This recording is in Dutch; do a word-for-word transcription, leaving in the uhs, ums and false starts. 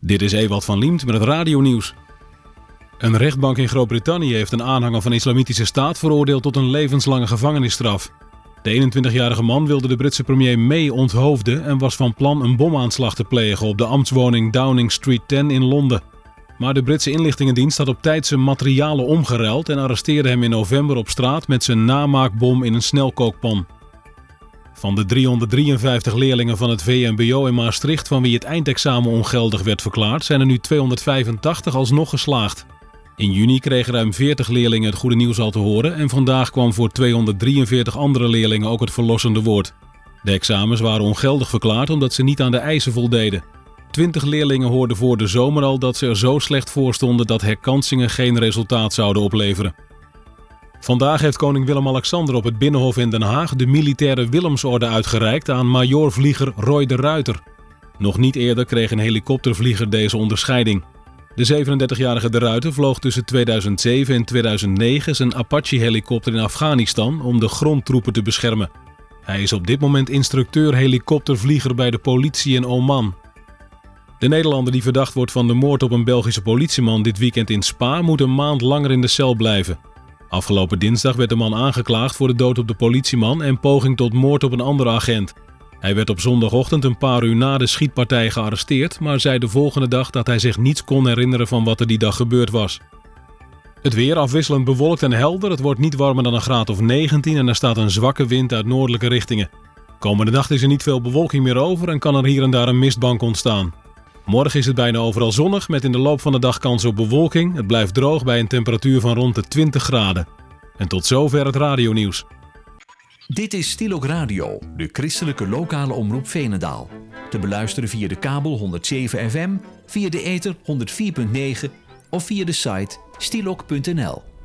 Dit is Ewald van Liemt met het radionieuws. Een rechtbank in Groot-Brittannië heeft een aanhanger van de Islamitische Staat veroordeeld tot een levenslange gevangenisstraf. De eenentwintigjarige man wilde de Britse premier May onthoofden en was van plan een bomaanslag te plegen op de ambtswoning Downing Street tien in Londen. Maar de Britse inlichtingendienst had op tijd zijn materialen omgeruild en arresteerde hem in november op straat met zijn namaakbom in een snelkookpan. Van de driehonderddrieënvijftig leerlingen van het V M B O in Maastricht van wie het eindexamen ongeldig werd verklaard, zijn er nu tweehonderdvijfentachtig alsnog geslaagd. In juni kregen ruim veertig leerlingen het goede nieuws al te horen en vandaag kwam voor tweehonderddrieënveertig andere leerlingen ook het verlossende woord. De examens waren ongeldig verklaard omdat ze niet aan de eisen voldeden. twintig leerlingen hoorden voor de zomer al dat ze er zo slecht voor stonden dat herkansingen geen resultaat zouden opleveren. Vandaag heeft koning Willem-Alexander op het Binnenhof in Den Haag de militaire Willemsorde uitgereikt aan majorvlieger Roy de Ruiter. Nog niet eerder kreeg een helikoptervlieger deze onderscheiding. De zevenendertigjarige de Ruiter vloog tussen tweeduizend zeven en tweeduizend negen zijn Apache-helikopter in Afghanistan om de grondtroepen te beschermen. Hij is op dit moment instructeur helikoptervlieger bij de politie in Oman. De Nederlander die verdacht wordt van de moord op een Belgische politieman dit weekend in Spa moet een maand langer in de cel blijven. Afgelopen dinsdag werd de man aangeklaagd voor de dood op de politieman en poging tot moord op een andere agent. Hij werd op zondagochtend een paar uur na de schietpartij gearresteerd, maar zei de volgende dag dat hij zich niets kon herinneren van wat er die dag gebeurd was. Het weer afwisselend bewolkt en helder, het wordt niet warmer dan een graad of negentien en er staat een zwakke wind uit noordelijke richtingen. Komende nacht is er niet veel bewolking meer over en kan er hier en daar een mistbank ontstaan. Morgen is het bijna overal zonnig, met in de loop van de dag kans op bewolking. Het blijft droog bij een temperatuur van rond de twintig graden. En tot zover het radionieuws. Dit is Stilok Radio, de christelijke lokale omroep Veenendaal. Te beluisteren via de kabel honderd zeven F M, via de ether honderd vier komma negen of via de site stilok punt n l.